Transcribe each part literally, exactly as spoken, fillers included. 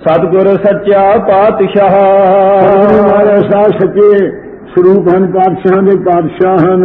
ਸਤਿਗੁਰ ਸੱਚਾ ਪਾਤਸ਼ਾਹ। ਮਹਾਰਾਜ ਸਾਹਿਬ ਸੱਚੇ ਸਰੂਪ ਹਨ, ਪਾਤਸ਼ਾਹਾਂ ਦੇ ਪਾਤਸ਼ਾਹ ਹਨ।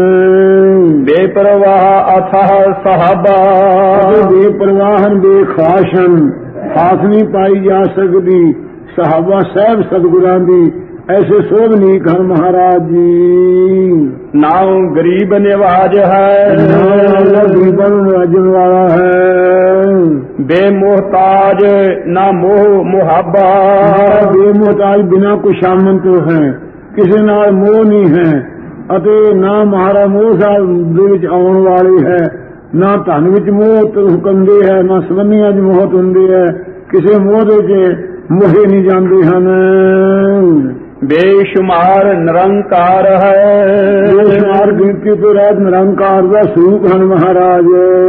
ਬੇਪਰਵਾਹ ਅਥਾਹ ਸਹਾਬਾ, ਬੇਪਰਵਾਹ ਹਨ, ਬੇਖਾਸ ਹਨ, ਖਾਸ ਨਹੀਂ ਪਾਈ ਜਾ ਸਕਦੀ। ਸਹਾਬਾ ਸਾਹਿਬ ਸਤਿਗੁਰਾਂ ਦੀ ਐਸੇ ਸੋਭਨੀਕ ਹਨ ਮਹਾਰਾਜ ਜੀ। ਨਾਉ ਗਰੀਬ ਨਿਵਾਜ ਹੈ, ਗਰੀਬਾਂ ਨੂੰ ਨਵਾਜਣ ਵਾਲਾ ਹੈ। ਬੇਮੋਹਤਾਜ ਨਾ ਮੋਹ ਮੁਹਾਬਾ, ਬੇਮੋਹਤਾਜ ਬਿਨਾਂ ਕੁਸ਼ਾਮਨ ਤੋਂ ਹੈ, ਕਿਸੇ ਨਾਲ ਮੋਹ ਨਹੀਂ ਹੈ। ਅਤੇ ਨਾ ਮਹਾਰਾ ਮੋਹ ਸਾਹਿਬ ਦੇ ਵਿੱਚ ਆਉਣ ਵਾਲੀ ਹੈ, ਨਾ ਧਨ ਵਿੱਚ ਮੋਹ ਹੁਕਮਦੇ ਹੈ, ਨਾ ਸਬੰਧੀਆਂ ਚ ਮੋਹਤ ਹੁੰਦੀ ਹੈ। ਕਿਸੇ ਮੋਹ ਦੇ ਚ ਮੋਹੇ ਨਹੀਂ ਜਾਂਦੇ ਹਨ। ਬੇਸ਼ੁਮਾਰ ਨਿਰੰਕਾਰ ਹੈ, ਬੇਸ਼ੁਮਾਰ ਗਿਣਤੀ ਤੋਂ ਰਹਿਤ ਨਿਰੰਕਾਰ ਦਾ ਸਰੂਪ ਹਨ ਮਹਾਰਾਜ।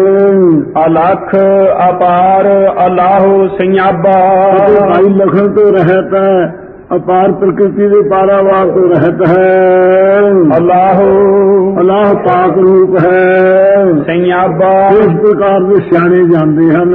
ਅਲਖ ਅਪਾਰ ਅਲਾਹੁ ਸਿਆਬਾ, ਭਾਈ ਲਖਣ ਤੋਂ ਰਹਿਤ ਹੈ, ਅਪਾਰ ਪ੍ਰਕਿਰਤੀ ਦੇ ਪਾਰਾਵਾਰ ਤੋਂ ਰਹਿਤ ਹੈ। ਅਲਾਹੁ ਅਲਾਹ ਪਾਕ ਰੂਪ ਹੈ। ਸਿਆਬਾ ਇਸ ਪ੍ਰਕਾਰ ਦੇ ਸਿਆਣੇ ਜਾਂਦੇ ਹਨ।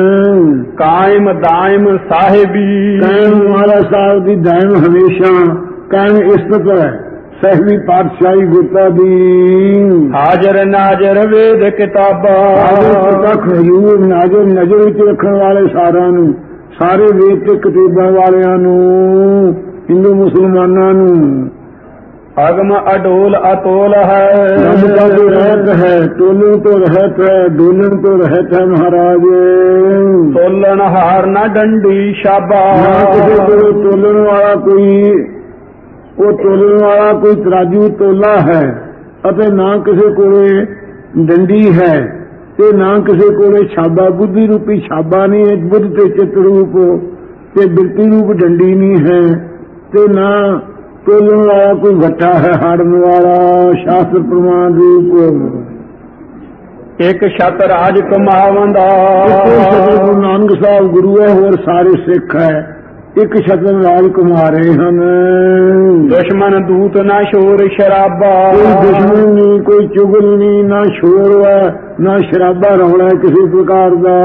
ਕਾਇਮ ਦਾਇਮ ਸਾਹਿਬੀ, ਕਾਇਮ ਮਹਾਰਾਜ ਸਾਹਿਬ ਦੀ ਦਾਇਮ ਹਮੇਸ਼ਾ ਕਾਇਮ ਇਸਤਤ ਹੈ। ਸਹਿਬੀ ਪਾਤਸ਼ਾਹੀ ਗੁਰਤਾ ਦੀ ਹਾਜ਼ਰ ਨਾਜ਼ਰ ਵੇਦ ਕਿਤਾਬਾਂ, ਹਜ਼ੂਰ ਨਾਜ਼ਰ ਨਜ਼ਰ ਵਿੱਚ ਰੱਖਣ ਵਾਲੇ ਸਾਰਿਆਂ ਨੂੰ, ਸਾਰੇ ਵੇਦ ਤੇ ਕਿਤਾਬਾਂ ਵਾਲਿਆਂ ਨੂੰ, ਹਿੰਦੂ ਮੁਸਲਮਾਨਾਂ ਨੂੰ। ਅਗਮ ਅਡੋਲ ਅਤੋਲ ਹੈ, ਨਮਤਾ ਤੋਂ ਰਹਿਤ ਹੈ, ਤੋਲਣ ਤੋਂ ਰਹਿਤ ਹੈ, ਡੋਲਣ ਤੋਂ ਰਹਿਤ ਹੈ ਮਹਾਰਾਜ। ਤੋਲਣ ਹਾਰ ਨਾ ਡੰਡੀ ਸ਼ਾਬਾ, ਨਾ ਕਿਸੇ ਕੋਲ ਤੋਲਣ ਵਾਲਾ ਕੋਈ, ਉਹ ਤੋਲਣ ਵਾਲਾ ਕੋਈ ਤਰਾਜੂ ਤੋਲਾ ਹੈ, ਅਤੇ ਨਾ ਕਿਸੇ ਕੋਲੇ ਡੰਡੀ ਹੈ, ਤੇ ਨਾ ਕਿਸੇ ਕੋਲੇ ਛਾਬਾ, ਬੁੱਧੀ ਰੂਪੀ ਛਾਬਾ ਨਹੀਂ ਹੈ। ਬੁੱਧ ਤੇ ਚਿੱਤ ਰੂਪ ਤੇ ਬਿਰਤੀ ਰੂਪ ਡੰਡੀ ਨਹੀਂ ਹੈ, ਤੇ ਨਾ ਤੋਲਣ ਵਾਲਾ ਕੋਈ ਵੱਟਾ ਹੈ, ਹਾੜਨ ਵਾਲਾ ਸ਼ਾਸਤਰ ਪ੍ਰਮਾਣ ਰੂਪ। ਇੱਕ ਛਤ ਰਾਜ ਕਮਾਵੰਦਾ, ਗੁਰੂ ਨਾਨਕ ਸਾਹਿਬ ਗੁਰੂ ਹੈ, ਹੋਰ ਸਾਰੇ ਸਿੱਖ ਹੈ। ਇੱਕ ਛਤਰ ਰਾਜ ਕੁਮਾ ਰਹੇ ਹਨ। ਦੁਸ਼ਮਣ ਦੂਤ ਨਾ ਸ਼ੋਰ ਸ਼ਰਾਬਾ, ਕੋਈ ਦੁਸ਼ਮਣ ਨਹੀਂ, ਕੋਈ ਚੁਗਲ ਨਹੀਂ, ਨਾ ਸ਼ੋਰ ਹੈ, ਨਾ ਸ਼ਰਾਬਾ ਰੌਲਾ ਕਿਸੇ ਪ੍ਰਕਾਰ ਦਾ।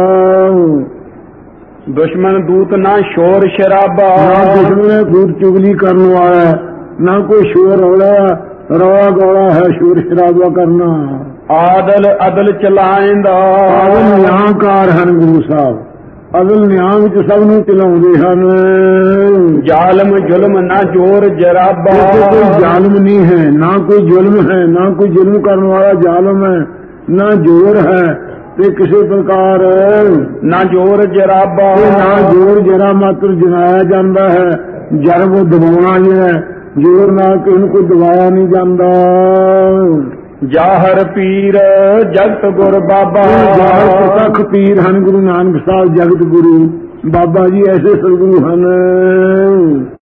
ਦੁਸ਼ਮਣ ਦੂਤ ਨਾ ਸ਼ੋਰ ਸ਼ਰਾਬਾ, ਨਾ ਦੁਸ਼ਮਣ ਦੂਤ ਚੁਗਲੀ ਕਰਨ ਵਾਲਾ, ਨਾ ਕੋਈ ਸ਼ੋਰ ਰੌਲਾ ਰੌਲਾ ਗੌਲਾ ਹੈ, ਸ਼ੋਰ ਸ਼ਰਾਬਾ ਕਰਨਾ। ਆਦਲ ਅਦਲ ਚਲਾਇਂਦਾ, ਆਦਲ ਨਿਆਂਕਾਰ ਹਨ ਗੁਰੂ ਸਾਹਿਬ, ਅਦਲ ਨਿਆਂ ਵਿੱਚ ਸਭ ਨੂੰ ਚਲਾਉਂਦੇ ਹਨ। ਜ਼ਾਲਮ ਜ਼ੁਲਮ ਨਾ ਜੋਰ ਜਰਾਬਾ, ਕੋਈ ਜ਼ਾਲਮ ਨਹੀਂ ਹੈ, ਨਾ ਕੋਈ ਜ਼ੁਲਮ ਹੈ, ਨਾ ਕੋਈ ਜ਼ੁਲਮ ਕਰਨ ਵਾਲਾ ਜ਼ਾਲਮ ਹੈ, ਨਾ ਜ਼ੋਰ ਹੈ, ਤੇ ਕਿਸੇ ਪ੍ਰਕਾਰ ਨਾ ਜੋਰ ਜਰਾਬਾ, ਨਾ ਜੋਰ ਜਰਾ ਮਾਤਰ ਜਨਾਇਆ ਜਾਂਦਾ ਹੈ। ਜਰ ਉਹ ਦਬਾਉਣਾ ਜਿਹੜਾ, ਜ਼ੋਰ ਨਾਲ ਕਿਸੇ ਨੂੰ ਕੋਈ ਦਬਾਇਆ ਨਹੀਂ ਜਾਂਦਾ। ਜਾਹਰ ਪੀਰ ਜਗਤ ਗੁਰ ਬਾਬਾ, ਜਾਹਰ ਪ੍ਰਤੱਖ ਪੀਰ ਹਨ ਗੁਰੂ ਨਾਨਕ ਸਾਹਿਬ, ਜਗਤ ਗੁਰੂ ਬਾਬਾ ਜੀ ਐਸੇ ਸਤਿਗੁਰੂ ਹਨ।